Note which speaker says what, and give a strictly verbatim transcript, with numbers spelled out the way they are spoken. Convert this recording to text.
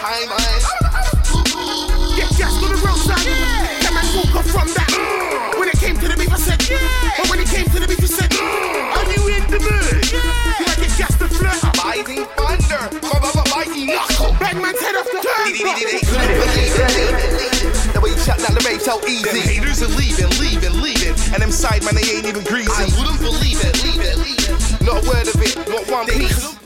Speaker 1: timeline.
Speaker 2: Get gassed on the roadside. That man walk off from that. When it came to the beef, I said, but when it came to the beef, he said, are you in the mood? You might get gassed to flirt.
Speaker 1: Biting thunder, mighty knuckle.
Speaker 2: Bang man's head off the turn.
Speaker 1: They couldn't believe it. The way you shut down the rave so easy. Them haters are leaving, leaving, leaving. And them side man, they ain't even greasy. I wouldn't believe it, leave it, leave it. Not a word of it, not one piece.